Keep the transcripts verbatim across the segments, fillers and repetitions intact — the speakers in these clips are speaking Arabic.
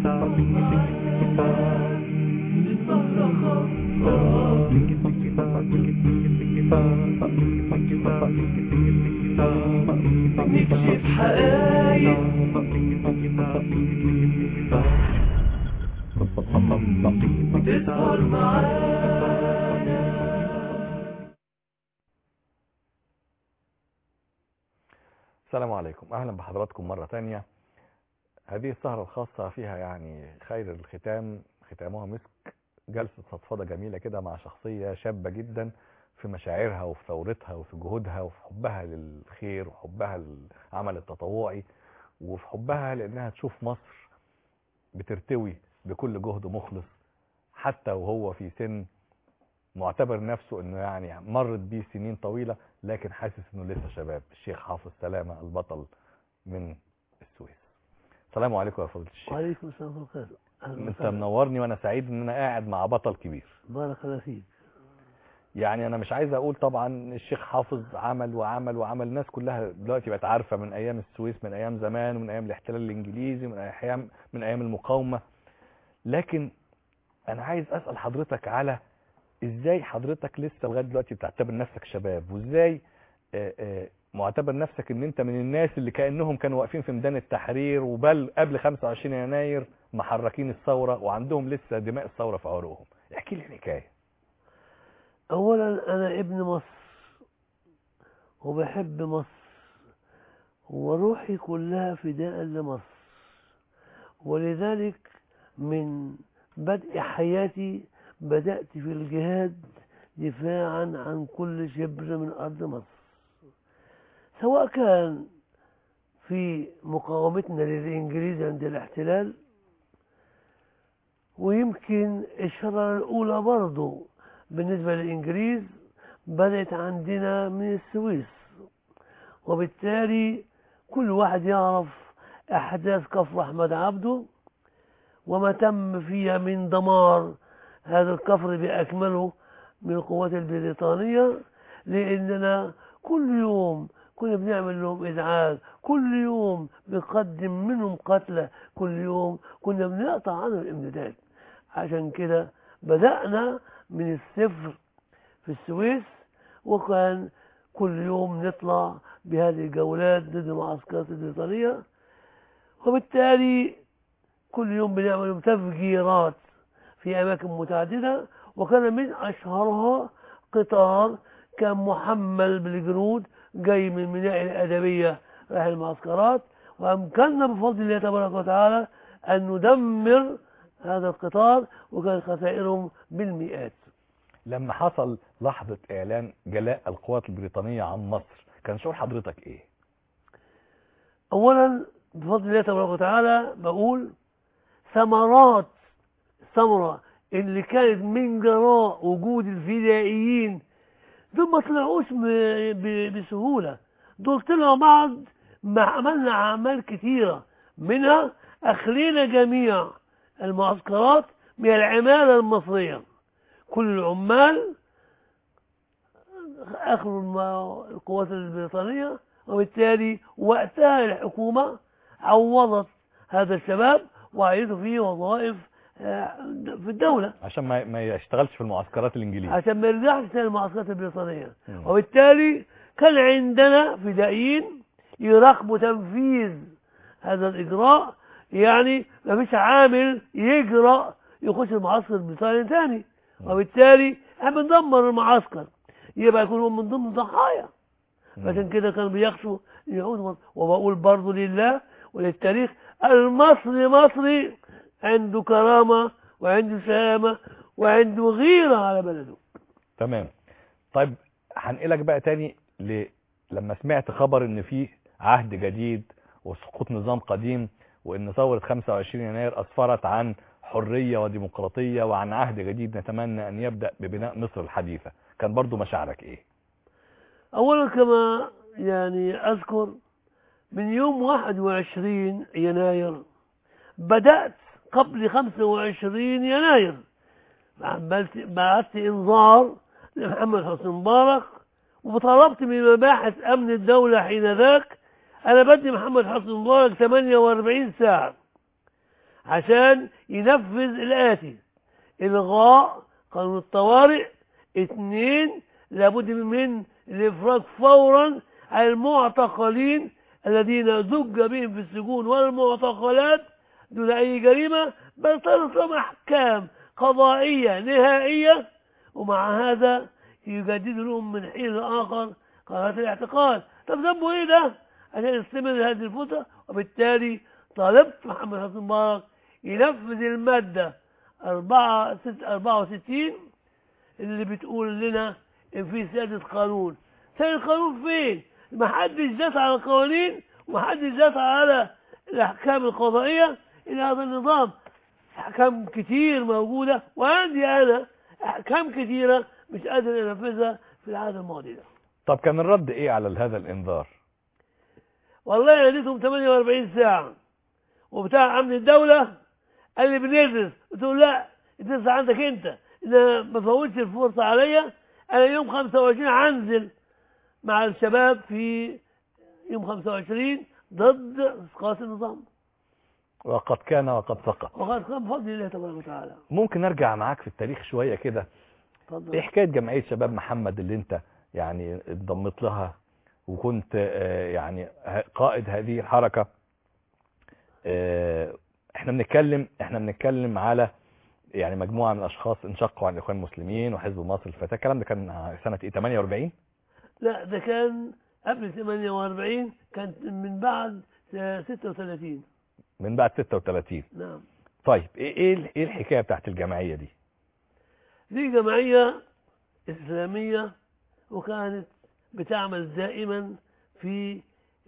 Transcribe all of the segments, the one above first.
نكشف حقايق تظهر معانا. السلام عليكم، اهلا بحضراتكم مرة تانية. هذه السهرة الخاصة فيها يعني خير الختام ختامها مسك، جلسة فضفضة جميلة كده مع شخصية شابة جدا في مشاعرها وفي ثورتها وفي جهودها وفي حبها للخير وحبها للعمل التطوعي وفي حبها لانها تشوف مصر بترتوي بكل جهد مخلص، حتى وهو في سن معتبر نفسه انه يعني مرت بيه سنين طويلة لكن حاسس انه لسه شباب. الشيخ حافظ سلامة البطل من السويس. السلام عليكم يا فضيلة الشيخ. وعليكم السلام ورحمة الله وبركاته. انت منورني وانا سعيد ان انا قاعد مع بطل كبير. بارك الله فيك. يعني انا مش عايز اقول طبعا الشيخ حافظ عمل وعمل وعمل، الناس كلها دلوقتي بقت عارفة من ايام السويس، من ايام زمان، من ايام الاحتلال الانجليزي، من ايام من ايام المقاومة. لكن انا عايز اسأل حضرتك على ازاي حضرتك لسه لغايه دلوقتي بتعتبر نفسك شباب، وازاي آآ آآ معتبر نفسك ان انت من الناس اللي كأنهم كانوا واقفين في ميدان التحرير وبل قبل خمسة وعشرين يناير محركين الثورة وعندهم لسه دماء الثورة في عروقهم. احكي لي الحكاية. اولا انا ابن مصر وبحب مصر وروحي كلها فداء لمصر، ولذلك من بدء حياتي بدأت في الجهاد دفاعا عن كل شبر من أرض مصر، سواء كان في مقاومتنا للإنجليز عند الاحتلال، ويمكن الشرارة الأولى برضو بالنسبة للإنجليز بدأت عندنا من السويس، وبالتالي كل واحد يعرف أحداث كفر أحمد عبده وما تم فيها من دمار هذا الكفر بأكمله من القوات البريطانية، لأننا كل يوم كنا بنعمل لهم إزعاج، كل يوم بنقدم منهم قتلى، كل يوم كنا بنقطع عنهم الإمدادات. عشان كده بدأنا من الصفر في السويس، وكان كل يوم نطلع بهذه الجولات ضد المعسكرات البريطانية، وبالتالي كل يوم بنعمل تفجيرات في أماكن متعددة، وكان من أشهرها قطار كان محمل بالجنود جاي من الميناء الأدبية رايح المعسكرات، وأمكننا بفضل الله تبارك وتعالى أن ندمر هذا القطار، وكانت خسائرهم بالمئات. لما حصل لحظة إعلان جلاء القوات البريطانية عن مصر كان شعور حضرتك إيه؟ أولا بفضل الله تبارك وتعالى بقول ثمرات الثمرة اللي كانت من جراء وجود الفدائيين دول ما طلعوش بسهولة، دول طلعوا بعد ما عملنا أعمال كتيرة، منها أخلينا جميع المعسكرات من العمالة المصرية، كل العمال أخذوا القوات البريطانية، وبالتالي وقتها الحكومة عوضت هذا الشباب وعيدوا فيه وظائف في الدولة عشان ما ما يشتغلش في المعسكرات الإنجليزية، عشان ما يرجعش تاني المعسكرات البريطانية. م. وبالتالي كان عندنا فدائيين يراقبوا تنفيذ هذا الإجراء، يعني ما فيش عامل يجرأ يخش المعسكر البريطاني تاني، وبالتالي احنا بندمر المعسكر، يبقى يكونوا من ضمن ضحايا. عشان كده كانوا بيخشوا يعودوا. وبقول برضو لله وللتاريخ المصري مصري عنده كرامة وعنده شهامة وعنده غيرة على بلده. تمام. طيب هنقلك بقى تاني ل... لما سمعت خبر ان في عهد جديد وسقوط نظام قديم، وان ثورة خمسة وعشرين يناير اسفرت عن حرية وديمقراطية وعن عهد جديد نتمنى ان يبدأ ببناء مصر الحديثة، كان برضو مشاعرك ايه؟ اولا كما يعني اذكر من يوم واحد وعشرين يناير بدأت قبل خمسة وعشرين يناير بعثت انذار لمحمد حسني مبارك، وطلبت من مباحث امن الدولة حين ذاك انا بدي محمد حسني مبارك ثمانية وأربعين ساعة عشان ينفذ الآتي: إلغاء قانون الطوارئ. اثنين، لابد من الإفراج فورا عن المعتقلين الذين زج بهم في السجون والمعتقلات دون أي جريمة، بل تنظم أحكام قضائية نهائية، ومع هذا يجدد لهم من حين لآخر قرارات الاعتقال. طب ذنبه إيه ده عشان يستمر هذه الفترة؟ وبالتالي طالبت محمد حسني مبارك ينفذ المادة أربعة وستين اللي بتقول لنا إن في سيادة قانون. سيادة القانون فين؟ ما حدش دافع على القوانين وما حدش دافع على الأحكام القضائية إلى هذا النظام. أحكام كتير موجودة، وعندي أنا أحكام كتيرة مش قادر أنفذها في العهد الماضي ده. طب كان الرد إيه على هذا الإنذار؟ والله ناديتهم ثمانية وأربعين ساعة، وبتاع أمن الدولة قال لي بندرس. قلت له لا، الدرس عندك أنت، إذا ما فوتش الفرصة عليا. أنا يوم خمسة وعشرين هنزل مع الشباب في يوم خمسة وعشرين ضد إسقاط النظام، وقد كان وقد سقط. وقد كان بفضل الله تبارك وتعالى. ممكن نرجع معاك في التاريخ شوية كده؟ اتفضل. ايه حكاية جمعية شباب محمد اللي انت يعني انضمت لها وكنت يعني قائد هذه الحركة؟ احنا بنتكلم احنا بنتكلم على يعني مجموعة من الاشخاص انشقوا عن الاخوان المسلمين وحزب مصر الفتاة. الكلام ده كان سنة ايه؟ ثمانية وأربعين؟ لا، ده كان قبل ثمانية وأربعين، كان من بعد ستة وثلاثين. من بعد ستة وثلاثين. نعم. طيب ايه ايه الحكاية بتاعت الجمعية دي؟ دي جمعية إسلامية، وكانت بتعمل دائما في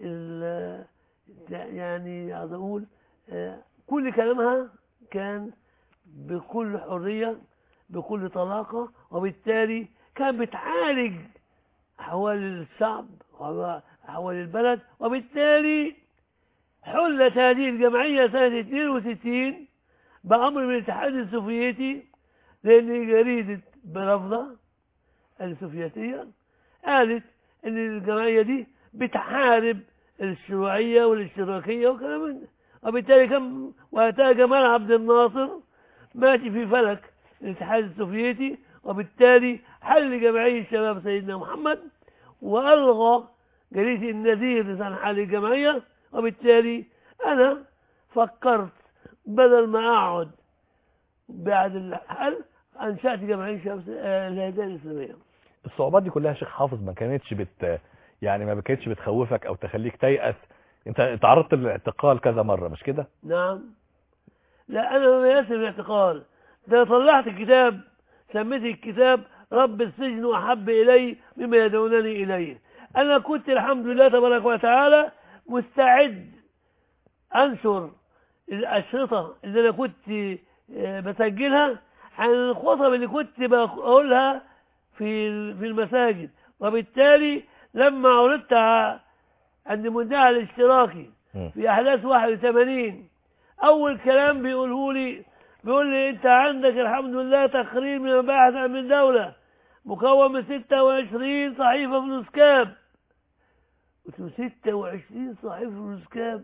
يعني عايز اقول كل كلامها كان بكل حرية بكل طلاقة، وبالتالي كان بتعالج أحوال الشعب وأحوال البلد. وبالتالي حلت هذه الجمعية سنة اثنين وستين بأمر من الاتحاد السوفيتي، لأن جريدة برافدا السوفيتية قالت ان الجمعية دي بتحارب الشيوعية والاشتراكية وكلام من ده. وبالتالي كان وقتها جمال عبد الناصر ماشي في فلك الاتحاد السوفيتي، وبالتالي حل جمعية شباب سيدنا محمد وألغى جريدة النذير لسان حال الجمعية. وبالتالي أنا فكرت بدل ما أقعد بعد الحل أنشأت جمعية شباب الهداية الإسلامية. الصعوبات دي كلها شيخ حافظ ما كانتش بت يعني ما كانتش بتخوفك او تخليك تيأس؟ انت تعرضت للاعتقال كذا مرة مش كده؟ نعم. لا، انا ما يأس من الاعتقال ده. طلعت الكتاب، سميت الكتاب رب السجن احب الي مما يدعونني اليه. انا كنت الحمد لله تبارك وتعالى مستعد انشر الاشرطة اللي انا كنت بسجلها عن الخطب اللي كنت بقولها في في المساجد. وبالتالي لما عرضت عند المنتدى الاشتراكي في احداث واحد وثمانين، اول كلام بيقوله لي بيقول لي انت عندك الحمد لله تقرير من مباحث امن الدوله مكون من ستة وعشرين صحيفه فلوسكاب. قلت له ستة وعشرين صحيفه فلوسكاب؟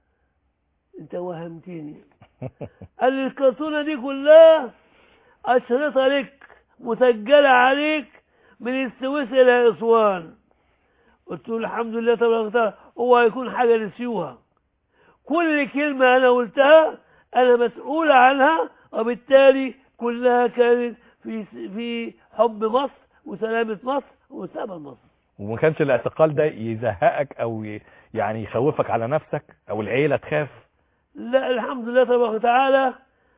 انت وهمتني. قال لي الكرتونه دي كلها اشرطه لك مسجله عليك من السويس الى اسوان. قلت له الحمد لله تبارك وتعالى، هو هيكون حاجه نسيوها؟ كل كلمه انا قلتها انا مسؤول عنها، وبالتالي كلها كانت في في حب مصر وسلامه مصر ومستقبل مصر. وما كانش الاعتقال ده يزهقك او يعني يخوفك على نفسك او العيله تخاف؟ لا الحمد لله تبارك وتعالى.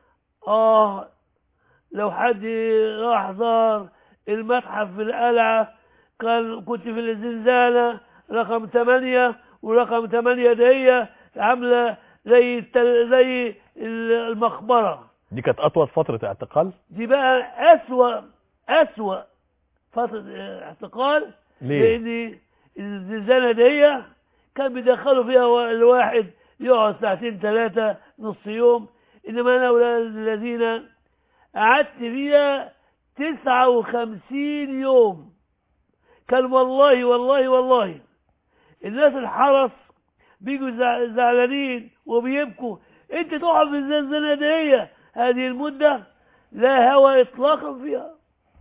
اه لو حد راح زار المتحف في القلعة، كان كنت في الزنزانة رقم ثمانية، ورقم ثمانية دي عاملة زي زي المقبرة. دي كانت أطول فترة اعتقال؟ دي بقى أسوأ أسوأ فترة اعتقال. ليه؟ لأن الزنزانة دي كان بيدخلوا فيها الواحد يقعد ساعتين ثلاثة نص يوم، إنما أنا أولاد الذين قعدت فيها تسعة وخمسين يوم. كان والله والله والله الناس الحرس بيجوا زعلانين وبيبكوا انت تقع في الزنزانة دي هذه المدة لا هوى اطلاقا فيها.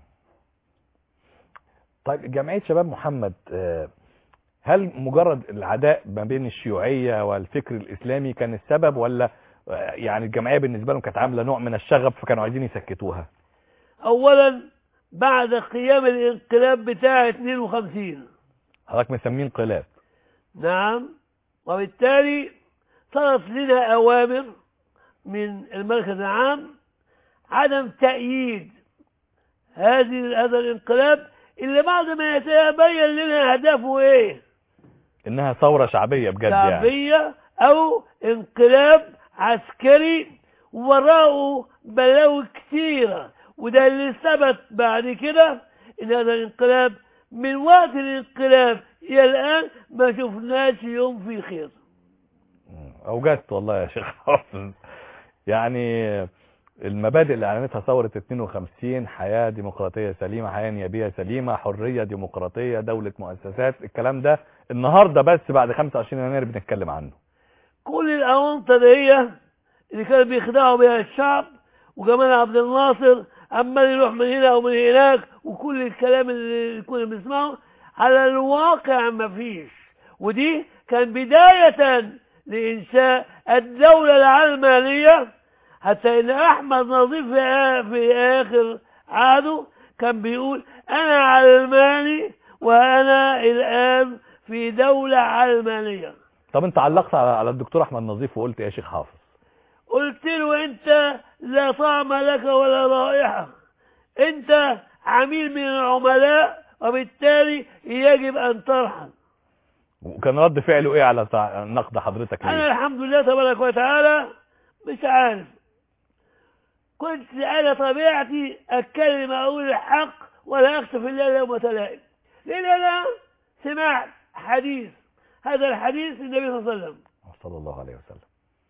طيب جمعية شباب محمد، آه، هل مجرد العداء ما بين الشيوعية والفكر الإسلامي كان السبب، ولا آه، يعني الجمعية بالنسبة لهم كانت عاملة نوع من الشغب فكانوا عايزين يسكتوها؟ اولا بعد قيام الانقلاب بتاع اثنين وخمسين حضرتك مسميه انقلاب. نعم، وبالتالي صارت لنا اوامر من المركز العام عدم تأييد هذه هذا الانقلاب اللي بعد ما يتبين لنا هدفه ايه، انها ثورة شعبية بجد يعني. شعبية او انقلاب عسكري وراءه بلاوي كثيرة. وده اللي ثبت بعد كده ان هذا الانقلاب من وقت الانقلاب الى الان ما شفناش يوم في خير. اوجدت والله يا شيخ حافظ. يعني المبادئ اللي اعلنتها ثورة اثنين وخمسين، حياة ديمقراطية سليمة، حياة نيابية سليمة، حرية ديمقراطية، دولة مؤسسات، الكلام ده النهاردة بس بعد خمسة وعشرين يناير بنتكلم عنه. كل الاونطه دي اللي كانوا بيخدعوا بها الشعب، وجمال عبد الناصر عمال يروح من هنا ومن هناك، وكل الكلام اللي كنا بنسمعه على الواقع ما فيش. ودي كان بداية لإنشاء الدولة العلمانية، حتى إن أحمد نظيف في آخر عهده كان بيقول أنا علماني وأنا الآن في دولة علمانية. طب انت علقت على الدكتور احمد نظيف وقلت يا شيخ حافظ؟ قلت له انت لا طعم لك ولا رائحة، انت عميل من العملاء وبالتالي يجب ان ترحل. وكان رد فعله ايه على نقد حضرتك ليه؟ انا الحمد لله تبارك وتعالى مش عارف، كنت انا طبيعتي اتكلم اقول الحق ولا اخشى في الله يوم تلائم، لان انا سمعت حديث، هذا الحديث النبي صلى الله عليه وسلم صلى الله عليه وسلم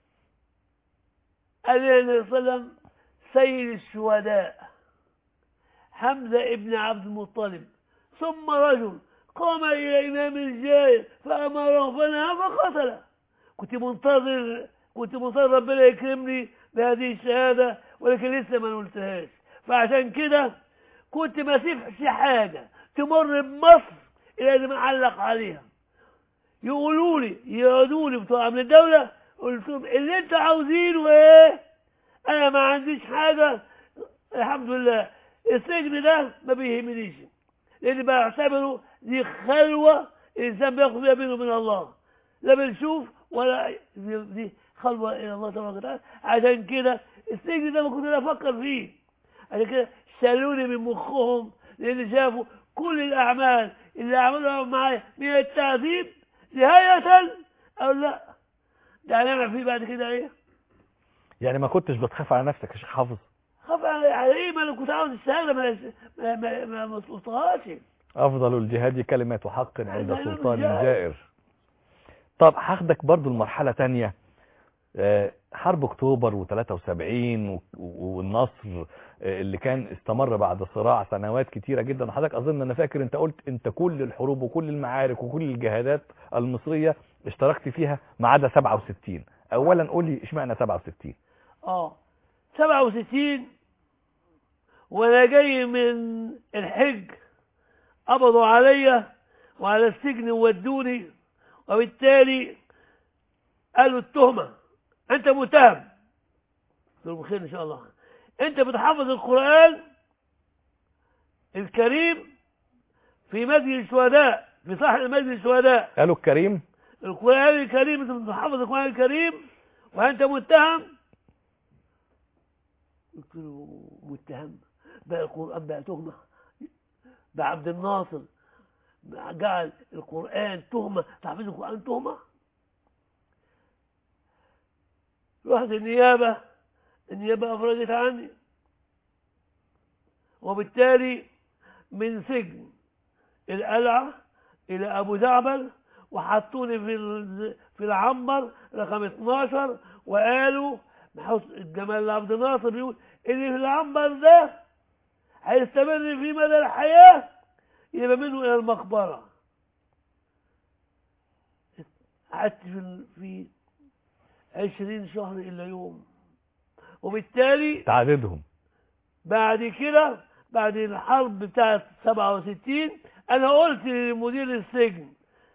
قال النبي صلى الله عليه وسلم سيد الشهداء حمزة ابن عبد المطلب، ثم رجل قام إلى إمام الجائر فأمره فنهى فقتله. كنت منتظر كنت منتظر ربنا يكرمني بهذه الشهادة، ولكن لسه ما نقولتهاش. فعشان كده كنت ما سيبش حاجة تمر بمصر إلا إذا ما علق عليها. يقولوا لي يقعدوا لي بتوع من الدولة، قلت لهم اللي انت عاوزينه ايه، انا ما عنديش حاجة الحمد لله. السجن ده ما بيهمنيش، لان بعتبره دي خلوة الانسان بياخد فيها بينه وبين الله، لا بنشوف ولا دي خلوة الى الله تبارك وتعالى. عشان كده السجن ده ما كنت انا افكر فيه، عشان كده شالوني من مخهم، لان شافوا كل الاعمال اللي عملوها معايا من التعذيب نهاية او لا ده هنعمل فيه بعد كده ايه. يعني ما كنتش بتخاف على نفسك يا شيخ حافظ؟ خاف على ايه؟ ما انا كنت عاوز الشهاده ما ما ما ما مصلحتهاش. افضل الجهاد كلمة حق عند سلطان جائر. طب هاخدك برضو المرحلة تانية، حرب اكتوبر وثلاثة وسبعين والنصر اللي كان استمر بعد صراع سنوات كتيرة جدا. وحضرتك اظن انا فاكر انت قلت انت كل الحروب وكل المعارك وكل الجهادات المصرية اشتركت فيها ما عدا سبعة وستين. اولا قول لي اشمعنى سبعة وستين؟ اه سبعة وستين وانا جاي من الحج قبضوا عليا وعلى السجن وودوني، وبالتالي قالوا التهمة انت متهم. قلت له بخير ان شاء الله، انت بتحفظ القرآن الكريم في مسجد الشهداء، في صحن مسجد الشهداء. قالوا الكريم القرآن الكريم، انت بتحفظ القرآن الكريم وانت متهم. قلت له متهم بقى القرآن بقى تهمة؟ بقى عبد الناصر جعل القرآن تهمة، تحفيظ القرآن تهمة؟ رحت النيابة، النيابة أفرجت عني، وبالتالي من سجن القلعة إلى أبو زعبل، وحطوني في في العنبر رقم اتناشر، وقالوا جمال عبد الناصر بيقول اللي في العنبر ده هيستمر في مدى الحياة، يبقى منه إلى المقبرة. قعدت في في عشرين شهر إلا يوم. وبالتالي تعددهم. بعد كده بعد الحرب بتاعت سبعة وستين أنا قلت لمدير السجن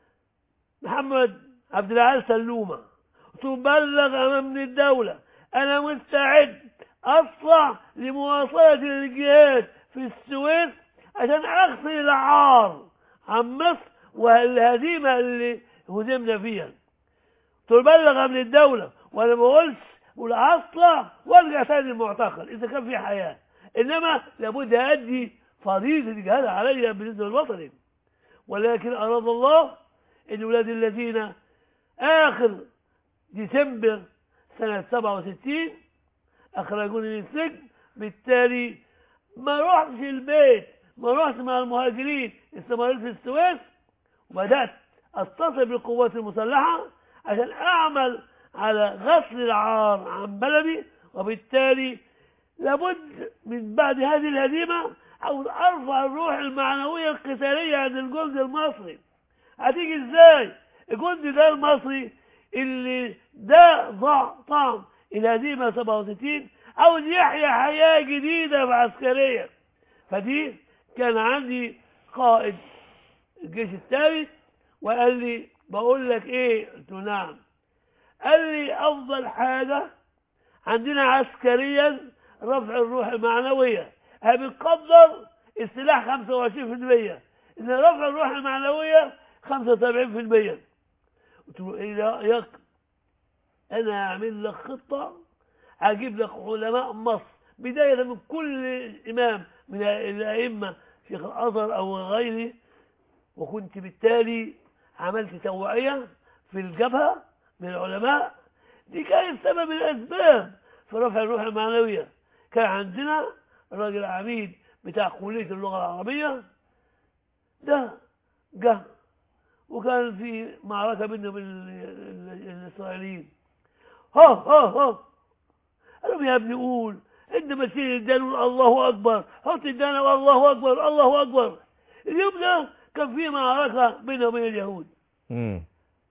محمد عبد العال سلومة، تبلغ أمام الدولة أنا مستعد أطلع لمواصلة الجهاد في السويس عشان أغسل العار عن مصر والهزيمة اللي هزمنا فيها. تبلغ من الدولة وأنا ما قلتش ولا أطلع وارجع تاني المعتقل إذا كان في حياة، إنما لابد أدي فريضة الجهاد علي بالنسبة للوطني. ولكن أراد الله إن ولاد الذين آخر ديسمبر سنة سبعة وستين أخرجوني من السجن، بالتالي ما رحتش البيت، ما رحت مع المهاجرين، استمريت في السويس وبدأت أتصل بالقوات المسلحة عشان أعمل على غسل العار عن بلدي. وبالتالي لابد من بعد هذه الهزيمة أو أرفع الروح المعنوية القتالية عند الجند المصري. هتيجي إزاي؟ الجند ده المصري اللي ده ضاع طعم الهزيمة سبعة وستين عاوز يحيا حياة جديدة وعسكرية. فدي كان عندي قائد الجيش الثالث وقال لي بقول لك ايه؟ قلت له نعم. قال لي افضل حاجة عندنا عسكريا رفع الروح المعنوية، بنقدر السلاح خمسة وعشرين بالمية، ان رفع الروح المعنوية خمسة وسبعين بالمية. قلت له ايه رأيك؟ انا هعمل لك خطة، هجيب لك علماء مصر بداية من كل امام من الائمة شيخ الازهر او غيره، وكنت بالتالي عملت توعية في الجبهة من العلماء. دي كانت سبب من الاسباب في رفع الروح المعنوية. كان عندنا الراجل عميد بتاع كلية اللغة العربية ده جه وكان في معركة بيننا وبين الإسرائيليين. ها ها ها قالوا يا ابني قول عندما تشيل الدان الله أكبر، حط الدان والله أكبر الله أكبر. اليوم ده كان في معركة بيننا وبين اليهود. مم.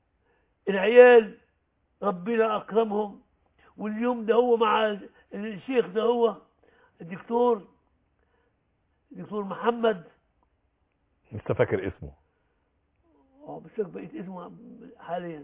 العيال ربنا أكرمهم، واليوم ده هو مع الشيخ ده هو الدكتور الدكتور محمد، لسه فاكر اسمه. اه مش فاكر بقيت اسمه حاليا.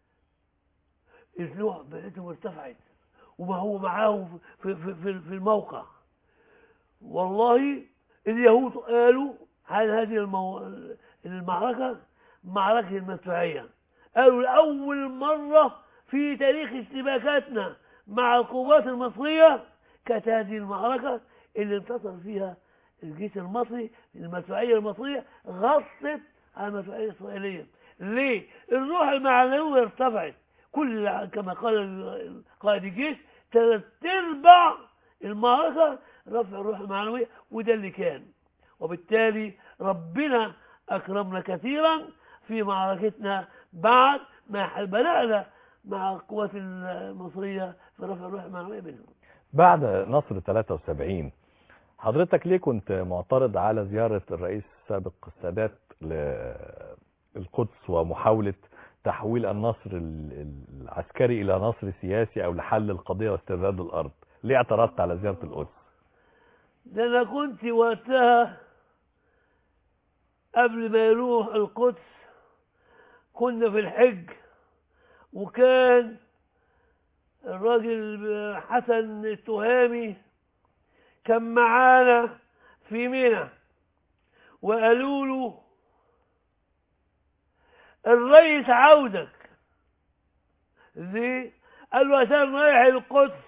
الفلوح بقيتهم ارتفعت وما هو معاهم في, في, في, في الموقع. والله اليهود قالوا عن هذه المو... المعركة معركة المدفعية، قالوا لأول مرة في تاريخ اشتباكاتنا مع القوات المصرية كانت هذه المعركة اللي انتصر فيها الجيش المصري. المدفعية المصرية غصت على المدفعية الإسرائيلية. ليه؟ الروح المعنوية ارتفعت. كل كما قال قائد الجيش ثلاث ارباع المعركة رفع الروح المعنوية، وده اللي كان. وبالتالي ربنا أكرمنا كثيرا في معركتنا بعد ما بدأنا مع القوات المصرية في رفع الروح المعنوية بينهم. بعد نصر ثلاثة وسبعين حضرتك ليه كنت معترض على زيارة الرئيس السابق السادات للقدس ومحاولة تحويل النصر العسكري إلى نصر سياسي أو لحل القضية واسترداد الأرض؟ ليه اعترضت على زيارة القدس؟ ده أنا كنت وقتها قبل ما يروح القدس كنا في الحج، وكان الراجل حسن التهامي كان معانا في منى، وقالوا له الرئيس عاوزك. ليه؟ قال له عشان رايح القدس.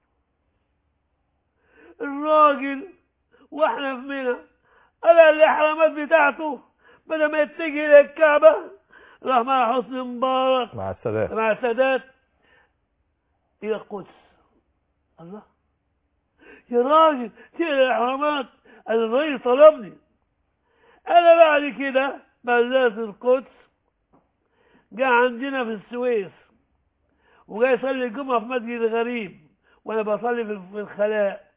الراجل واحنا في منى قال الاحرامات بتاعته بدل ما يتجه الى الكعبه راح مع حسني مبارك مع السادات مع السادات الى القدس. الله يا راجل تقل الاحرامات. قال الرئيس طلبني. انا بعد كده بلغت القدس، جاء عندنا في السويس وجاي يصلي الجمعه في مسجد غريب وانا بصلي في الخلاء.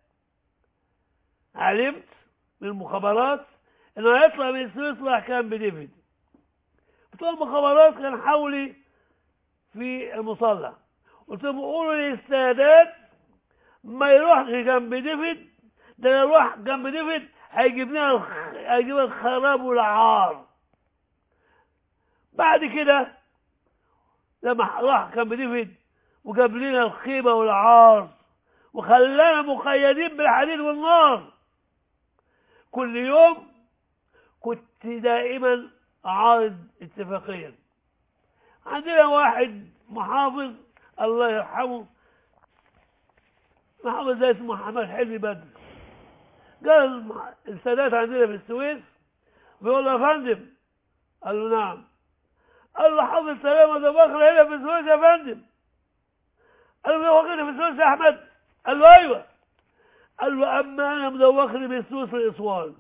علمت من المخابرات انه هيطلع من السويس راح كان بديفيد. بتوع المخابرات كان حولي في المصلى قلت لهم قولوا للسادات ما يروحش جنب دفن، ده لو يروح جنب دفن هيجيب لنا الخ... هيجيب الخراب والعار. بعد كده لما راح جنب دفن وجاب لنا الخيبة والعار وخلانا مقيدين بالحديد والنار، كل يوم كنت دائما أعارض اتفاقيا. عندنا واحد محافظ الله يرحمه، محافظ زي اسمه محمد حلمي بدر، قال السادات عندنا في السويس، بيقول له يا فندم، قال له نعم، قال له حافظ سلامة ده بكر هنا في السويس يا فندم، قال له مدوخني في السويس يا أحمد، قال له أيوه، قال له أما أنا مدوخني بالسويس في الأسوان.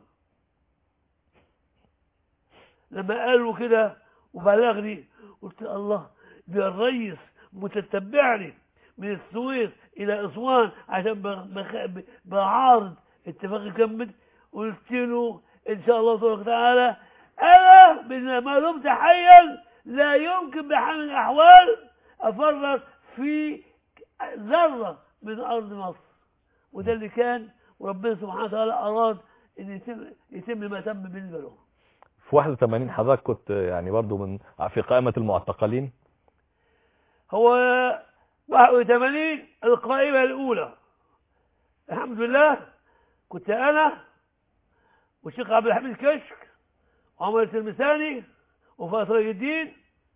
لما قالوا كده وبلغني قلت الله، ده الرئيس متتبعني من السويس الى اسوان عشان بعارض اتفاق كمل. قلت له ان شاء الله تبارك وتعالى انا ما دمت حيا لا يمكن بحال من الاحوال افرط في ذره من ارض مصر، وده اللي كان، وربنا سبحانه وتعالى اراد ان يتم يتم ما تم بالنسبه له. في واحد وثمانين حضرتك كنت يعني برضو من في قائمة المعتقلين؟ هو واحد وثمانين القائمة الأولى الحمد لله كنت أنا والشيخ عبد الحميد كشك وعمر التلمساني وفاطر الدين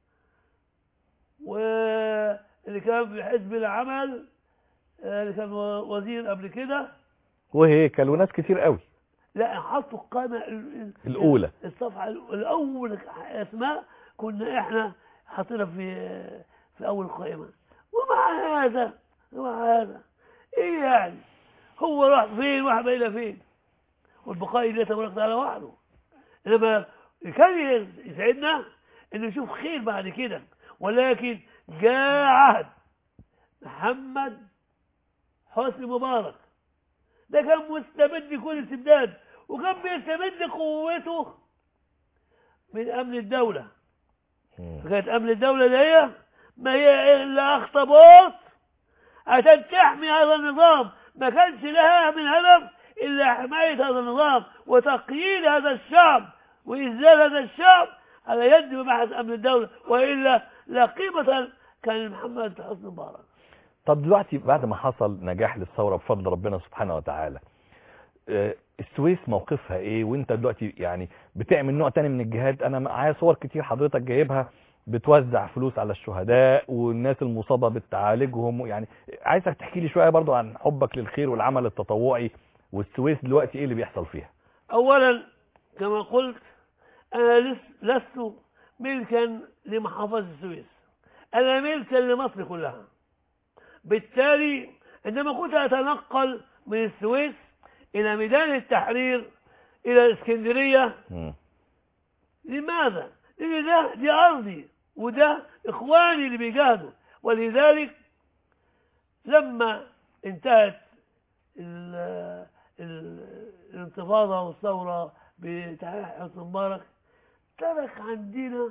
واللي كان في حزب العمل اللي كان وزير قبل كده وهيكل وناس كتير قوي. لا حطوا القائمة الأولى، الصفحة الأول أسماء كنا إحنا حطينا في في أول قائمة. ومع هذا ومع هذا إيه يعني، هو راح فين واحد إلى فين، والبقاء لله تبارك وتعالى وحده. إنما كان يسعدنا إن نشوف خير بعد كده، ولكن جاء عهد محمد حسني مبارك، ده كان مستبد كل استبداد، وكان بيستمد قوته من أمن الدولة. فكانت أمن الدولة دي ما هي إلا أخطبوط عشان تحمي هذا النظام، ما كانش لها من هدف إلا حماية هذا النظام وتقييد هذا الشعب وإذلال هذا الشعب على يد مباحث أمن الدولة، وإلا لا قيمة كان محمد حسني مبارك. طب دلوقتي بعد ما حصل نجاح للثورة بفضل ربنا سبحانه وتعالى، السويس موقفها ايه؟ وانت دلوقتي يعني بتعمل نوع تاني من الجهاد، انا معايا صور كتير حضرتك جايبها بتوزع فلوس على الشهداء والناس المصابة بتعالجهم، يعني عايزك تحكي لي شوية برضو عن حبك للخير والعمل التطوعي، والسويس دلوقتي ايه اللي بيحصل فيها؟ اولا كما قلت انا لست ملكا لمحافظة السويس، انا ملكا لمصر كلها. بالتالي عندما كنت اتنقل من السويس الى ميدان التحرير الى الاسكندرية، م. لماذا؟ لان ده دي ارضي وده اخواني اللي بيجاهدوا. ولذلك لما انتهت ال ال الانتفاضة والثورة بتحرير حسني مبارك، ترك عندنا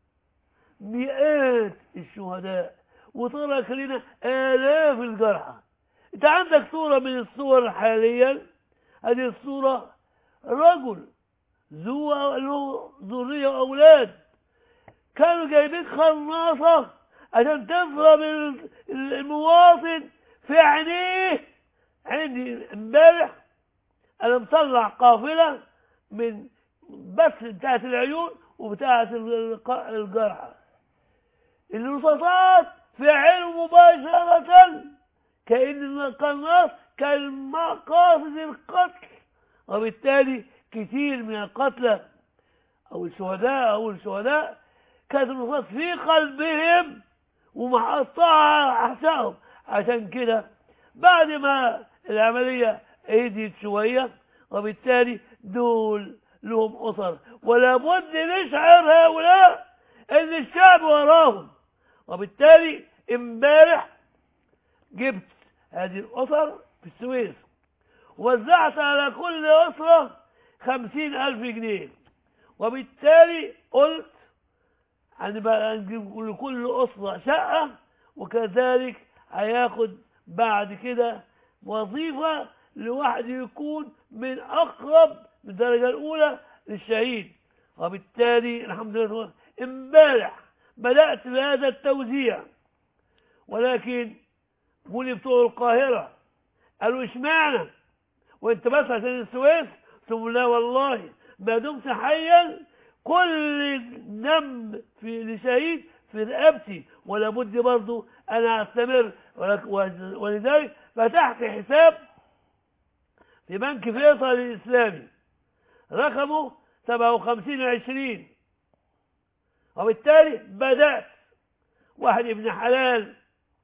مئات الشهداء وترك لنا آلاف الجرحى. انت عندك صورة من الصور حاليا، هذه الصورة رجل ذو له ذرية وأولاد كانوا جايبين خلاصة عشان تضرب المواطن في عينيه. عندي امبارح انا مطلع قافلة من بس بتاعت العيون وبتاعت الجرحى، الرصاصات في عينه مباشرة كأن القناص كان قاصد القتل. وبالتالي كثير من القتلى او الشهداء او الشهداء كانت الرصاص في قلبهم ومقطعة احشائهم. عشان كده بعد ما العملية هديت شوية، وبالتالي دول لهم أسر، ولا بد نشعر هؤلاء ان الشعب وراهم. وبالتالي امبارح جبت هذه الأسر في السويس ووزعت على كل أسرة خمسين ألف جنيه. وبالتالي قلت هنبقى نجيب لكل أسرة شقة، وكذلك هياخد بعد كده وظيفة لواحد يكون من أقرب من الدرجة الأولى للشهيد. وبالتالي الحمد لله امبارح بدأت بهذا التوزيع، ولكن قولي بتوع القاهرة قالوا اشمعنى وانت بس عشان السويس؟ ثم لا والله ما دمت حيا كل دم في لشهيد في رقبتي، ولا بد برضه انا استمر. ولذلك فتحت حساب في بنك فيصل الاسلامي رقمه سبعة وخمسين عشرين، وبالتالي بدأت واحد ابن حلال.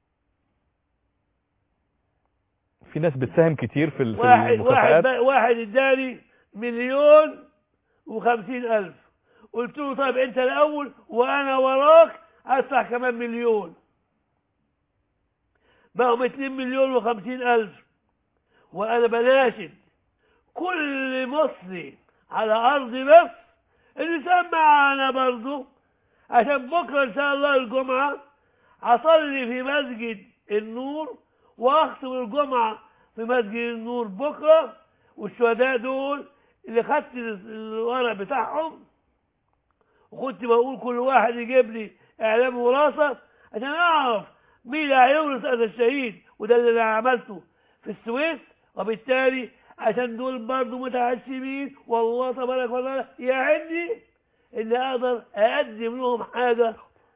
في ناس بتساهم كتير في واحد المكافآت. واحد واحد اداني مليون وخمسين الف، قلت له طيب انت الاول وانا وراك ادفع كمان مليون، بقوا اتنين مليون وخمسين الف. وانا بناشد كل مصري على ارض مصر اللي سمعنا برضه، عشان بكره ان شاء الله الجمعه هصلي في مسجد النور واختم الجمعه في مسجد النور بكره. والشهداء دول اللي خدت الورق بتاعهم وكنت بقول كل واحد يجيب لي اعلام وراثه عشان اعرف مين اللي هيورث هذا الشهيد، وده اللي انا عملته في السويس. وبالتالي عشان دول برضه متعشمين والله تبارك وتعالى يعني ان اقدر اقدم لهم حاجه،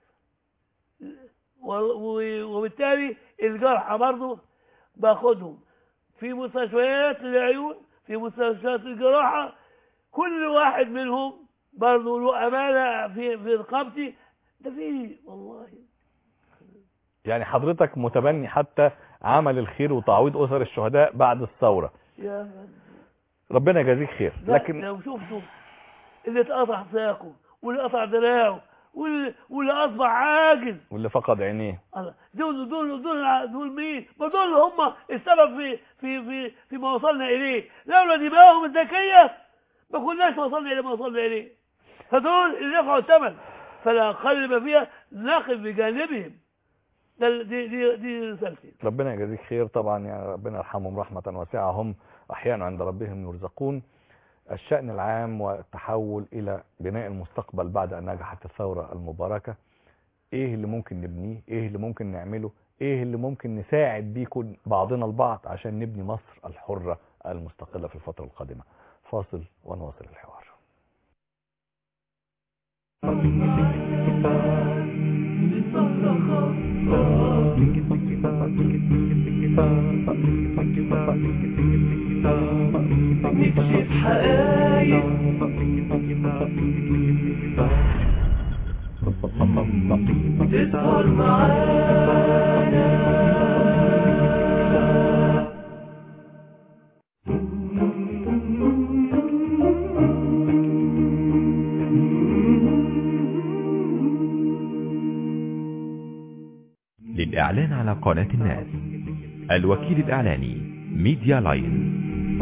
وبالتالي الجرحى برضه باخدهم في مستشفيات العيون، في مستشفيات الجراحه، كل واحد منهم برضه له امانه في في رقبتي. ده فيه والله. يعني حضرتك متبني حتى عمل الخير وتعويض اسر الشهداء بعد الثوره. يا ربنا يجازيك خير. لكن لو شفتوا اللي اتقطع ساقه واللي قطع دراعه واللي, واللي اصبح عاجز واللي فقد عينيه، دول دول دول دول مين؟ ما دول هم السبب في في في في ما وصلنا اليه. لولا دماغهم الذكيه ما كناش وصلنا الى ما وصلنا اليه. فدول اللي دفعوا الثمن، فلا اقل ما فيها نقف بجانبهم. دي دي دي رسالتي. ربنا يجازيك خير. طبعا يعني ربنا يرحمهم رحمه واسعه، هم احياء عند ربهم يرزقون. الشأن العام والتحول إلى بناء المستقبل بعد أن نجحت الثورة المباركة، إيه اللي ممكن نبنيه؟ إيه اللي ممكن نعمله؟ إيه اللي ممكن نساعد بيه كل بعضنا البعض عشان نبني مصر الحرة المستقلة في الفترة القادمة؟ فاصل ونواصل الحوار. نكشف حقايق تظهر معانا. للإعلان على قناة الناس الوكيل الإعلاني ميديا لاين.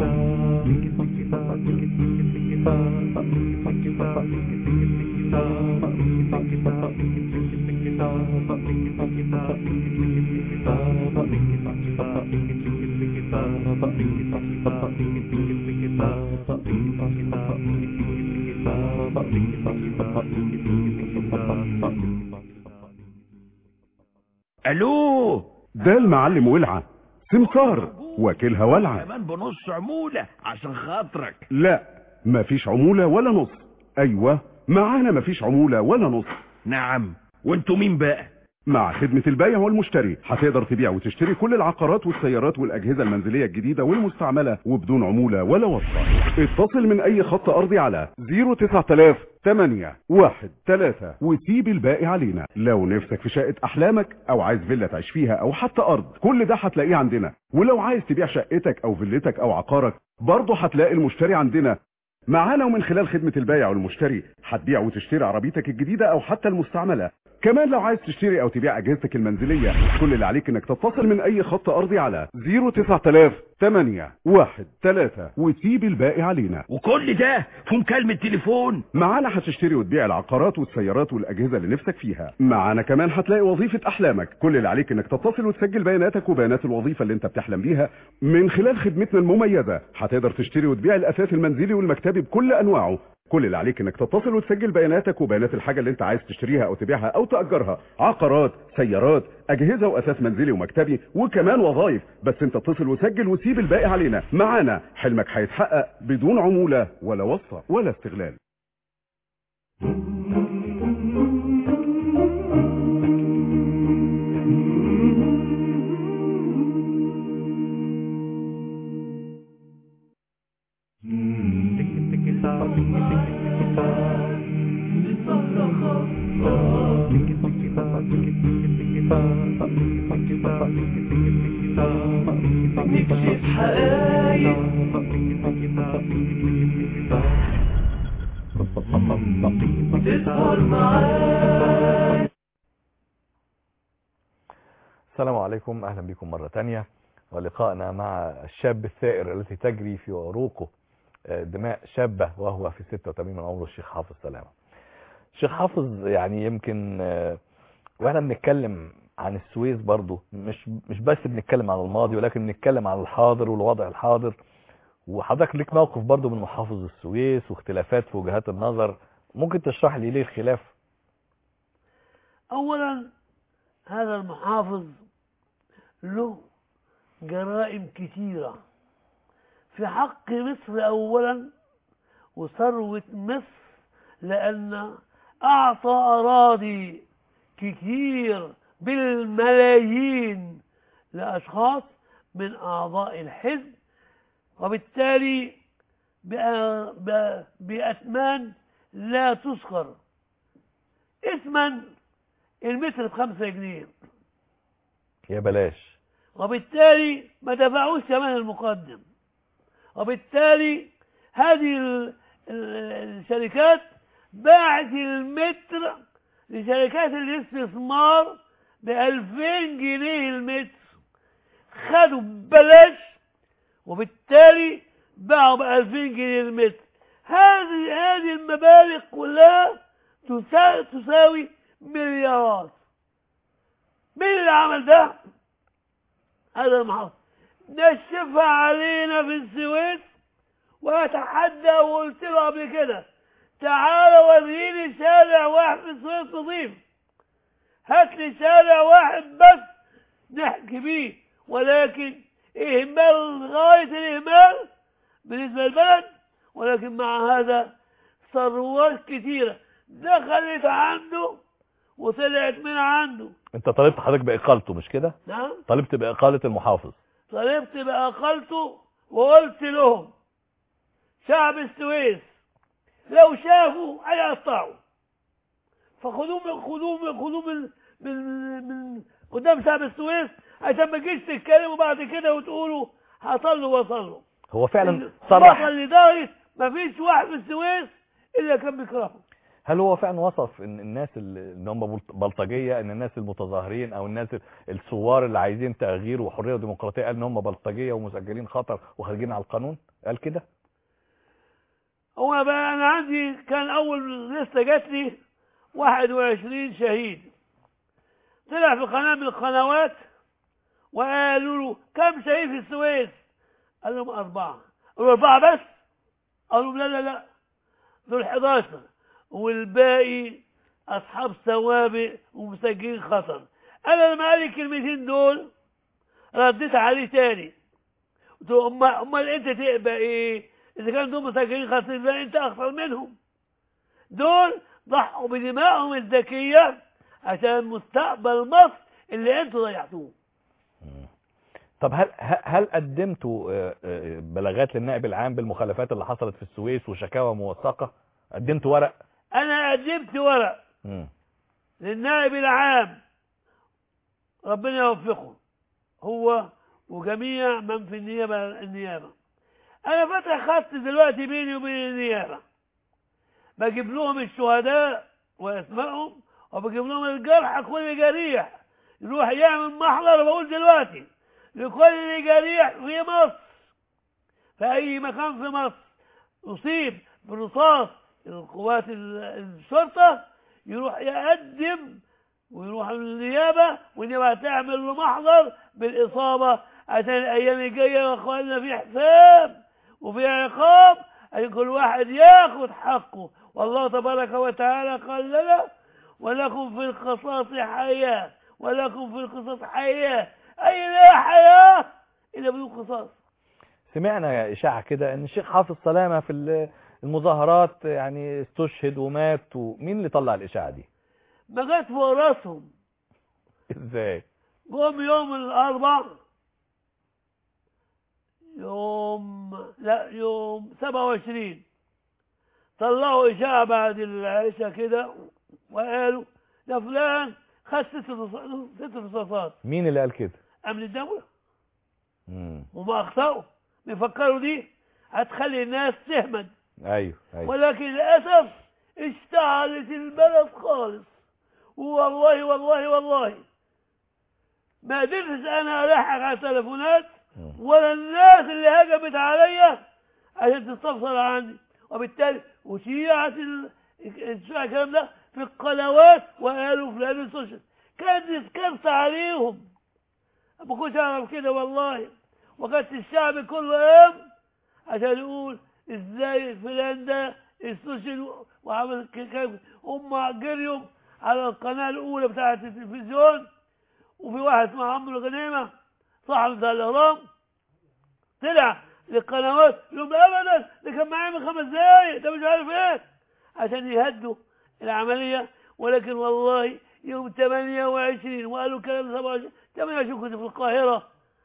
الو، ده المعلم ولعة سمسار وكيلها ولعة. كمان بنص عمولة عشان خاطرك. لا مفيش عمولة ولا نص. ايوه معانا مفيش عمولة ولا نص. نعم، وانتوا مين بقى؟ مع خدمة البيع والمشتري هتقدر تبيع وتشتري كل العقارات والسيارات والأجهزة المنزلية الجديدة والمستعملة وبدون عمولة ولا وصفة. اتصل من أي خط أرضي على صفر تسعة آلاف تمانية واحد ثلاثة وسيب الباقي علينا. لو نفسك في شقة أحلامك أو عايز فيلا تعيش فيها أو حتى أرض، كل ده هتلاقيه عندنا. ولو عايز تبيع شقتك أو فيلتك أو عقارك برضه هتلاقي المشتري عندنا معانا. ومن خلال خدمة البيع والمشتري هتبيع وتشتري عربيتك الجديدة أو حتى المستعملة. كمان لو عايز تشتري او تبيع اجهزتك المنزلية، كل اللي عليك انك تتصل من اي خط ارضي على صفر تسعة آلاف ثمانية واحد ثلاثة وتسيب الباقي علينا. وكل ده في مكالمة تليفون. معانا هتشتري وتبيع العقارات والسيارات والاجهزة اللي نفسك فيها. معانا كمان هتلاقي وظيفة احلامك. كل اللي عليك انك تتصل وتسجل بياناتك وبيانات الوظيفة اللي انت بتحلم بيها. من خلال خدمتنا المميزة هتقدر تشتري وتبيع الاثاث المنزلي والمكتبي بكل انواعه. كل اللي عليك انك تتصل وتسجل بياناتك وبيانات الحاجة اللي انت عايز تشتريها او تبيعها او تأجرها، عقارات، سيارات، اجهزة واثاث منزلي ومكتبي، وكمان وظائف. بس انت اتصل وسجل وسيب الباقي علينا. معانا حلمك هيتحقق بدون عمولة ولا وصفة ولا استغلال. نكشف حقايق تسهر معاك. السلام عليكم، اهلا بكم مرة تانية ولقائنا مع الشاب الثائر التي تجري في عروقه دماء شابة وهو في ستة وثمانين من عمره، الشيخ حافظ سلامة. الشيخ حافظ يعني يمكن واحنا بنتكلم عن السويس برضو مش مش بس بنتكلم عن الماضي، ولكن بنتكلم عن الحاضر والوضع الحاضر. وحضرتك ليك موقف برضو من محافظ السويس واختلافات في وجهات النظر، ممكن تشرح لي ليه الخلاف؟ اولا هذا المحافظ له جرائم كثيرة في حق مصر اولا وثروة مصر، لان اعطى اراضي كتير بالملايين لاشخاص من اعضاء الحزب، وبالتالي بأثمان لا تذكر. اسما المتر بخمسة جنيه يا بلاش، وبالتالي ما دفعوش ثمن المقدم. وبالتالي هذه الشركات باعت المتر لشركات الاستثمار بألفين جنيه المتر، خدوا ببلاش وبالتالي باعوا بألفين جنيه المتر. هذه هذه المبالغ كلها تساوي مليارات. مين اللي عمل ده؟ هذا المحافظ. نشفها علينا في السويس واتحدى وقلت له قبل كده تعالى وريني شارع واحد في السويس نظيف، هات لي شارع واحد بس نحكي بيه. ولكن إهمال غاية الإهمال بالنسبة للبلد. ولكن مع هذا ثروات كثيرة دخلت عنده وطلعت من عنده. انت طالبت حضرتك بإقالته مش كده؟ نعم، طالبت بإقالة المحافظ. طالبت بإقالته وقلت لهم شعب السويس لو شافوا هيقطعوا، فخذوه من خذوه من خذوه من من من قدام شعب السويس عشان ما تجيش تتكلموا بعد كده وتقولوا هطلوا وصلوا. هو فعلا صرح لدرجة ما فيش واحد في السويس الا كان بيكرهه. هل هو فعلا وصف ان الناس اللي ان هم بلطجيه، ان الناس المتظاهرين او الناس الثوار اللي عايزين تغيير وحريه وديمقراطيه قال ان هم بلطجيه ومسجلين خطر وخارجين على القانون؟ قال كده؟ هو بقى انا عندي كان اول لسه جات لي واحد وعشرين شهيد، طلع في قناه من القنوات وقالوا له كم شهيد في السويس؟ قال لهم اربعه. قالوا اربعه بس؟ قالوا لا لا لا دول حداشر والباقي اصحاب سوابق ومسجلين خطر. انا لما قال لي الكلمتين دول رديت عليه تاني قلت له امال امال انت تبقى ايه؟ اذا كانوا دول مسجلين خطر يبقى انت اخطر منهم. دول ضحوا بدمائهم الذكيه عشان مستقبل مصر اللي انتوا ضيعتوه. طب هل هل قدمتوا بلاغات للنائب العام بالمخالفات اللي حصلت في السويس وشكاوى موثقه؟ قدمتوا ورق؟ انا قدمت ورق م. للنائب العام، ربنا يوفقه هو وجميع من في النيابه النيابه. انا فاتح خط دلوقتي بيني وبين النيابه، بجيب لهم الشهداء واسمائهم وبجيب لهم الجرح، كل جريح يروح يعمل محضر. بقول دلوقتي لكل جريح في مصر، في أي مكان في مصر يصيب برصاص القوات الشرطة، يروح يقدم ويروح النيابة، والنيابة تعمل له محضر بالإصابة، عشان الأيام الجاية يا أخواننا في حساب وفي عقاب، أي كل واحد ياخد حقه. والله تبارك وتعالى قال لنا ولكم في القصاص حياة، ولكم في القصاص حياة، أي لا حياة إلا بدون قصاص. سمعنا إشاعة كده إن الشيخ حافظ سلامة في المظاهرات يعني استشهد ومات، ومين اللي طلع الإشاعة دي؟ ما جت فوق راسهم. إزاي؟ قوم يوم الأربع، يوم لا يوم سبعة وعشرين طلعوا إشاعة بعد العشاء كده، وقالوا ده فلان خد ست رصاصات. مين اللي قال كده؟ أمن الدولة. امم وما أخطأوا، بيفكروا دي هتخلي الناس تهمد. أيوه أيوه. ولكن للأسف اشتعلت البلد خالص، والله والله والله ما قدرتش أنا ألحق على التليفونات ولا الناس اللي هجمت عليا عشان تستفسر عني، وبالتالي وشيعت الكلام ده في القنوات، وقالوا فلان السوشيال كانت كارثة عليهم. ما كنتش أعرف كده والله، وكانت الشعب كله قام عشان يقول ازاي فلان ده السوشيال وعمل كده. هم جريهم على القناة الأولى بتاعة التلفزيون، وفي واحد اسمه عمرو غنيمة صاحب بتاع الإهرام طلع للقنوات يقول أبدا ده كان معايا من خمس دقايق، ده مش عارف إيه، عشان يهدوا العملية. ولكن والله يوم ثمانية وعشرين وقالوا الكلام سبعة وعشرين ثمانية وعشرين كنت في القاهرة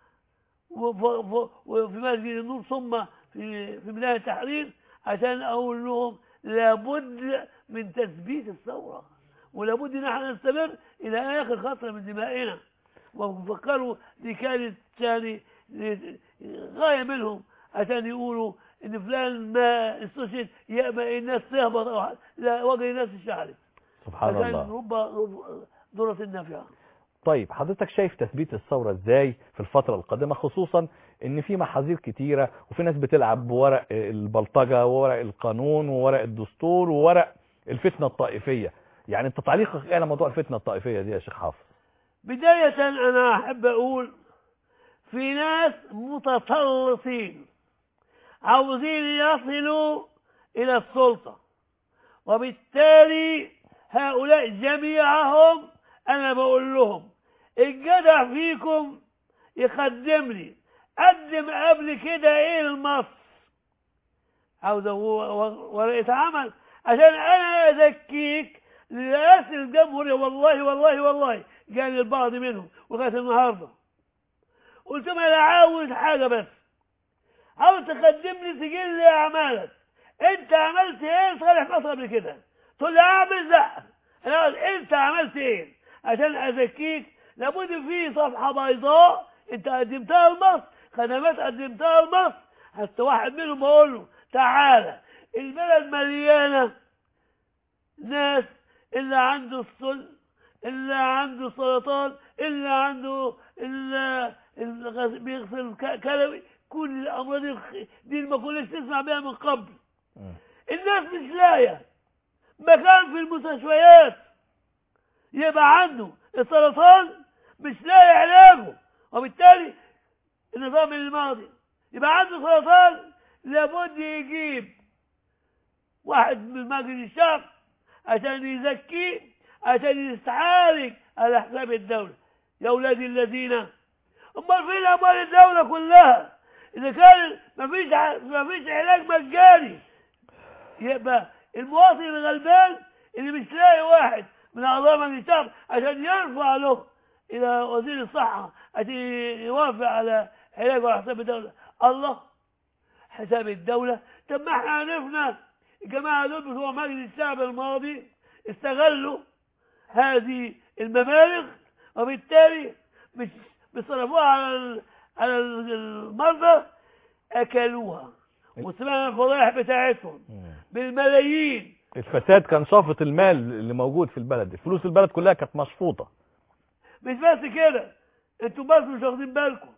وفي مسجد النور ثم في في ميدان التحرير، عشان أقول لهم لابد من تثبيت الثورة، ولابد ان احنا نستمر الى اخر خطره من دمائنا. وفكروا دي كانت يعني غايه منهم عشان يقولوا ان فلان ما استشهد يأبى الناس تهبط او لا وجه الناس الشعري. سبحان الله. رب ذرة النافعة. طيب حضرتك شايف تثبيت الثورة ازاي في الفترة القادمة، خصوصا ان في محاذير كتيرة وفي ناس بتلعب بورق البلطجة وورق القانون وورق الدستور وورق الفتنة الطائفية؟ يعني انت تعليقك على موضوع الفتنة الطائفية دي يا شيخ حافظ؟ بداية انا احب اقول في ناس متسلطين عاوزين يصلوا الى السلطة، وبالتالي هؤلاء جميعهم انا بقول لهم الجدع فيكم يقدم لي قدم قبل كده ايه لمصر، عاوز ورقة عمل عشان انا اذكيك لرئاسة الجمهورية. والله والله والله جاني البعض منهم وقالت النهارده قلت ما انا عاوز حاجة بس، عاوز تقدم لي سجل اعمالك، انت عملت ايه صالح مصر قبل كده؟ تقول لي اعمل لا، انا عاوز انت عملت ايه عشان اذكيك. لابد في صفحة بيضاء انت قدمتها لمصر، خدمات قدمتها لمصر، حتى واحد منهم بقول له تعالى البلد مليانة ناس اللي عنده السل، اللي عنده سرطان، اللي عنده اللي بيغسل كلوي، كل الامراض دي ما كناش تسمع بها من قبل. الناس مش لاقيه مكان في المستشفيات يبقى عنده السرطان مش لاقي علاجه، وبالتالي النظام الماضي يبقى عنده سرطان لابد يجيب واحد من مجلس الشعب عشان يزكيه عشان يستعالج على حساب الدولة. يا أولادي الذين امال فين اموال الدولة كلها؟ اذا كان مفيش مفيش علاج مجاني يبقى المواطن الغلبان اللي مش لاقي واحد من اعضاء مجلس الشعب عشان يرفع له الى وزير الصحة عشان يوافق على علاجه على حساب الدولة. الله حساب الدولة. طب ما احنا عرفنا الجماعة دول بتوع مجلس الشعب الماضي استغلوا هذه المبالغ، وبالتالي مش بيصرفوها على على المرضى، اكلوها وسمعنا الفضائح بتاعتهم بالملايين الفساد كان شافط المال اللي موجود في البلد، الفلوس البلد كلها كانت مشفوطة. مش بس كده، انتوا بس مش واخدين بالكم.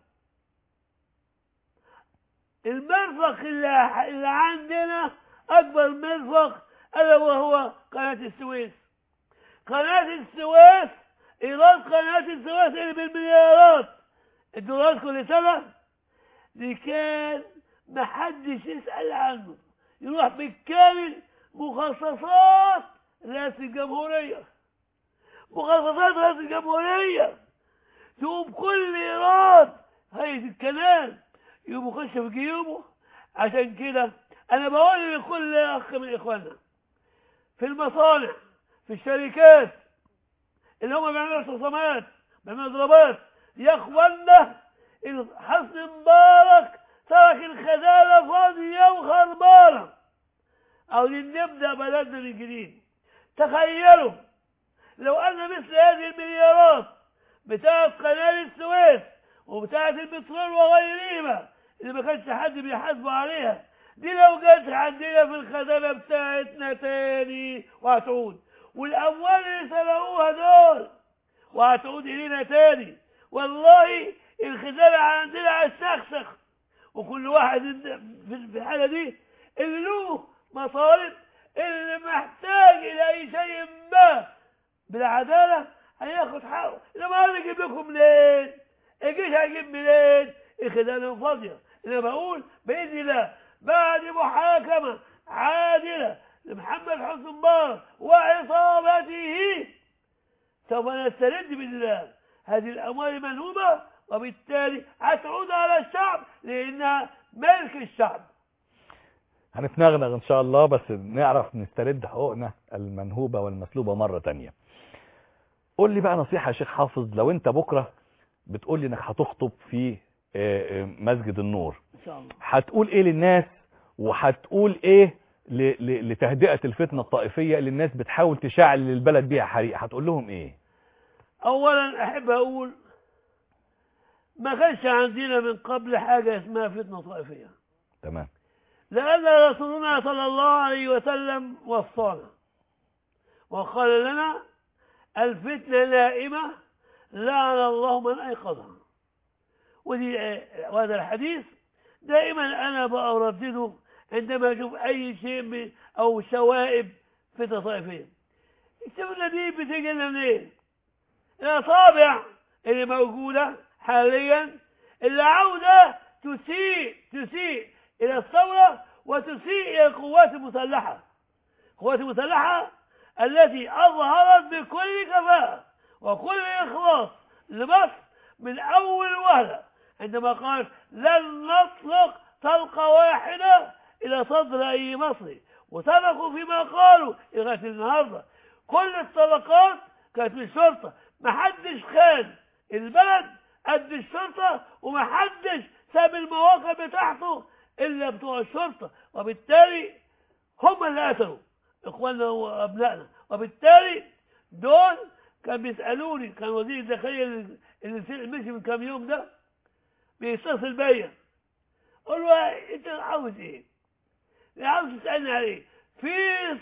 المرفق اللي, اللي عندنا اكبر مرفق الا وهو قناة السويس. قناة السويس، ايراد قناة السويس اللي بالمليارات الدولارات كل سنة، دي كان محدش يسأل عنه، يروح بالكامل مخصصات رئاسة الجمهورية. مخصصات رئاسة الجمهورية تقوم كل ايراد هيئة الكنال يقوم يخش في جيوبه. عشان كده انا بقول لكل اخ من اخواننا في المصانع، في الشركات اللي هم بيعملوا اختصامات، بيعملوا ضربات، يا اخوانا حسني مبارك ترك الخزانه فاضيه وخربانه، عاوزين نبدا بلدنا من جديد. تخيلوا لو ان مثل هذه المليارات بتاعت قناه السويس وبتاعت البترول وغيرهما اللي ما كانش حد بيحاسبوا عليها، دي لو جت عندنا في الخزانه بتاعتنا تاني وهتعود، والاموال اللي سرقوها دول وهتعود الينا تاني، والله الخزانه عندنا هتسخسخ. وكل واحد في الحاله دي اللي له مصارف، اللي محتاج الى اي شيء ما بالعداله هياخد حقه. انما انا اجيب لكم منين؟ الجيش هيجيب منين؟ الخزانه فاضيه. انا بقول باذن الله بعد محاكمه عادله لمحمد حسني مبارك وعصابته سوف نسترد باذن الله هذه الاموال المنهوبه، وبالتالي هتعود على الشعب لانها ملك الشعب. هنتنغنغ ان شاء الله، بس نعرف نسترد حقوقنا المنهوبه والمسلوبه مره تانية. قول لي بقى نصيحه يا شيخ حافظ، لو انت بكره بتقول لي انك هتخطب في مسجد النور ان شاء الله، هتقول ايه للناس وهتقول ايه لتهدئه الفتنه الطائفيه اللي الناس بتحاول تشعل البلد بيها حريق؟ هتقول لهم ايه؟ اولا احب اقول ما كانش عندنا من قبل حاجه اسمها فتنه طائفيه. تمام. لان رسولنا صلى الله عليه وسلم وصانا وقال لنا الفتنه نائمه لعن الله من ايقظها. ودي وهذا الحديث دائما انا بردده عندما اشوف اي شيء او شوائب فتنه طائفيه. الفتنه دي بتيجي لنا منين؟ الاصابع اللي موجوده حاليا اللي عاوده تسيء تسيء الى الثوره وتسيء الى القوات المسلحه. القوات المسلحه التي اظهرت بكل كفاءه وكل اخلاص لمصر من اول وهله عندما قال لن نطلق طلقه واحده الى صدر اي مصري، وصدقوا فيما قالوا لغايه النهارده. كل الطلقات كانت من الشرطه، محدش خان البلد قد الشرطه، ومحدش ساب المواقع بتاعته الا بتوع الشرطه، وبالتالي هم اللي قتلوا اخواننا وابنائنا. وبالتالي دول كان بيسالوني، كان وزير الداخليه اللي مشي من كام يوم ده بيتصل بيا، اقول له انت عاوز ايه؟ عاوز تسالني عليه؟ في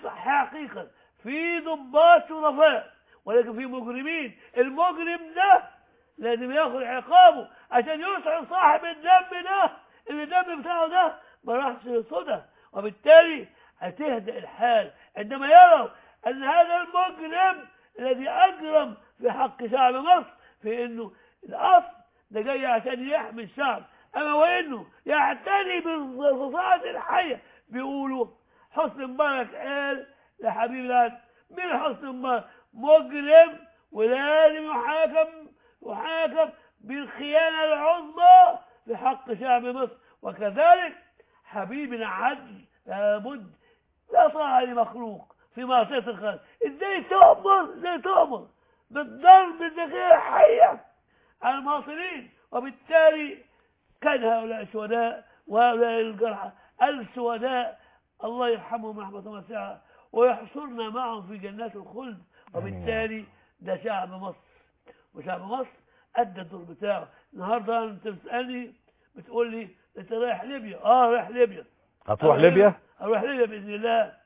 حقيقه في ضباط شرفاء ولكن في مجرمين. المجرم ده لازم ياخد عقابه عشان يسعد صاحب الدم ده اللي الدم بتاعه ده ما راحش للصدى. وبالتالي هتهدأ الحال عندما يروا ان هذا المجرم الذي اجرم في حق شعب مصر في انه الاصل ده جاي عشان يحمي الشعب، اما وانه يعتني بالرصاصات الحيه. بيقولوا حسني مبارك قال لحبيب العالم مين حسني مبارك؟ مجرم ولازم يحاكم يحاكم بالخيانه العظمى في حق شعب مصر. وكذلك حبيبنا عدل لابد لا طاعه لمخلوق في معصيه الخالق. ازاي تؤمر ازاي تؤمر بالضرب الذكيه الحيه على المواطنين؟ وبالتالي كان هؤلاء الشهداء وهؤلاء الجرحى الشهداء الله يرحمهم رحمه واسعه ويحشرنا معهم في جنات الخلد. وبالتالي ده شعب مصر، وشعب مصر ادى الدور بتاعه. النهارده انت بتسالني بتقول لي انت رايح ليبيا. اه رايح ليبيا. هتروح ليبيا؟ اروح ليبيا باذن الله.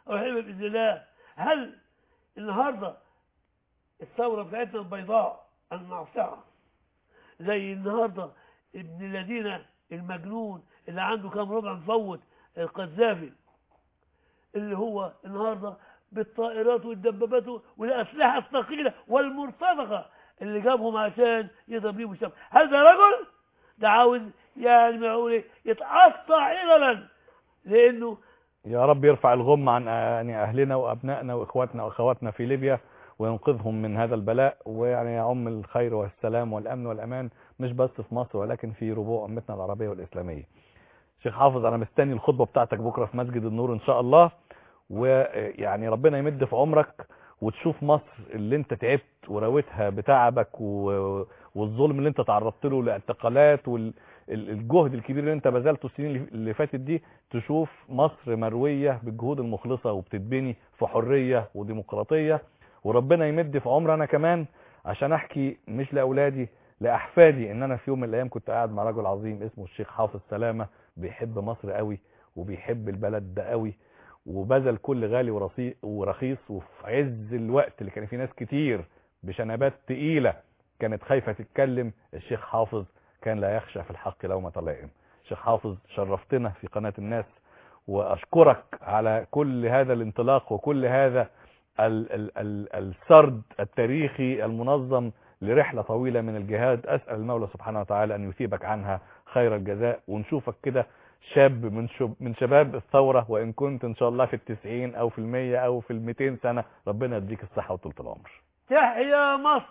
ويحب بإذن الله. هل النهاردة الثورة بتاعتنا البيضاء الناصعة زي النهاردة ابن الذين المجنون اللي عنده كام ربع مفوت القذافي، اللي هو النهاردة بالطائرات والدبابات والأسلحة الثقيلة والمرتزقة اللي جابهم عشان يضرب بيهم الشعب، هذا رجل ده عاوز يعني ما يقول ايه يتقطع إللا، لأنه يا رب يرفع الغم عن يعني أهلنا وأبنائنا وإخواتنا وأخواتنا في ليبيا وينقذهم من هذا البلاء، ويعني يعم الخير والسلام والأمن والأمان مش بس في مصر ولكن في ربوع أمتنا العربية والإسلامية. شيخ حافظ أنا مستني الخطبة بتاعتك بكرة في مسجد النور إن شاء الله، ويعني ربنا يمد في عمرك وتشوف مصر اللي انت تعبت وراوتها بتعبك والظلم اللي انت تعرضت له الاعتقالات والجهد الكبير اللي انت بذلته السنين اللي فاتت دي، تشوف مصر مروية بالجهود المخلصة وبتتبني في حرية وديمقراطية. وربنا يمد في عمر انا كمان عشان احكي مش لاولادي لاحفادي ان انا في يوم من الايام كنت قاعد مع رجل عظيم اسمه الشيخ حافظ سلامة، بيحب مصر قوي وبيحب البلد ده قوي وبذل كل غالي ورخيص، وفي عز الوقت اللي كان فيه ناس كتير بشنبات تقيلة كانت خايفة تتكلم، الشيخ حافظ كان لا يخشى في الحق لومة لائم. الشيخ حافظ شرفتنا في قناة الناس، واشكرك على كل هذا الانطلاق وكل هذا ال ال ال السرد التاريخي المنظم لرحلة طويلة من الجهاد. اسأل المولى سبحانه وتعالى ان يثيبك عنها خير الجزاء، ونشوفك كده شاب من شب من شباب الثورة، وإن كنت إن شاء الله في التسعين أو في المية أو في الميتين سنة، ربنا يديك الصحة وطولة العمر. تحيا مصر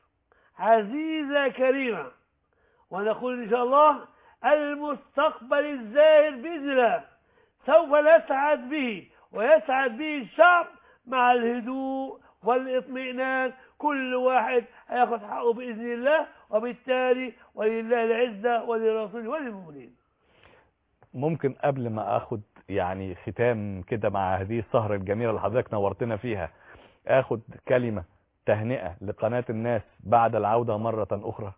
عزيزة كريمة، ونقول إن شاء الله المستقبل الزاهر بإذن الله سوف نسعد به ويسعد به الشعب مع الهدوء والاطمئنان، كل واحد هياخد حقه بإذن الله، وبالتالي ولله العزة ولرسوله وللمؤمنين. ممكن قبل ما اخد يعني ختام كده مع هذه السهرة الجميلة اللي حضرتك نورتنا فيها، اخد كلمة تهنئة لقناة الناس بعد العودة مرة اخرى؟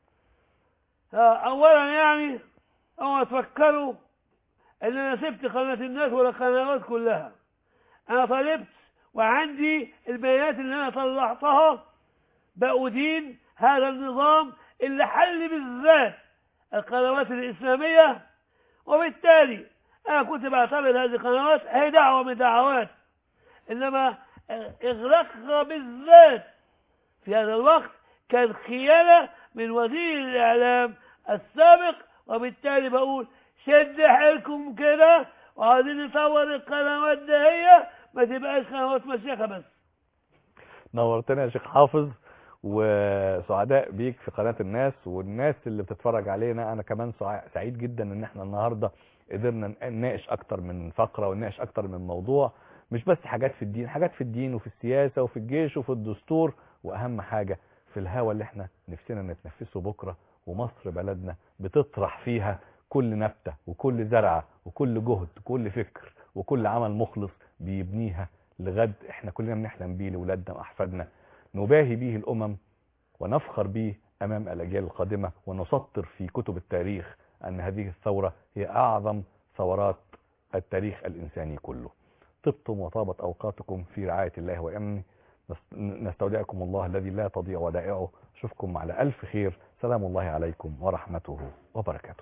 اولا يعني اوعوا تفكروا ان انا سبت قناة الناس ولا القنوات كلها، انا طالبت وعندي البيانات اللي انا طلعتها بأدين هذا النظام اللي حل بالذات القنوات الاسلامية، وبالتالي انا كنت بعتبر هذه القنوات هي دعوة من دعوات، انما اغلاقها بالذات في هذا الوقت كان خيانة من وزير الاعلام السابق، وبالتالي بقول شد حيلكم كده وعايزين نطور القنوات دهية ما تبقاش قنوات مشيخة بس. نورتنا يا شيخ حافظ، وسعداء بيك في قناة الناس والناس اللي بتتفرج علينا. انا كمان سعيد جدا ان احنا النهاردة قدرنا نناقش اكتر من فقرة ونناقش اكتر من موضوع، مش بس حاجات في الدين، حاجات في الدين وفي السياسة وفي الجيش وفي الدستور، واهم حاجة في الهوى اللي احنا نفسنا نتنفسه بكرة، ومصر بلدنا بتطرح فيها كل نبتة وكل زرعة وكل جهد وكل فكر وكل عمل مخلص بيبنيها لغد احنا كلنا بنحلم بيه لولادنا واحفادنا، نباهي به الامم ونفخر به امام الاجيال القادمة، ونسطر في كتب التاريخ ان هذه الثورة هي اعظم ثورات التاريخ الانساني كله. طبتم وطابت اوقاتكم في رعاية الله وامنه، نستودعكم الله الذي لا تضيع ودائعه، اشوفكم على الف خير، سلام الله عليكم ورحمته وبركاته.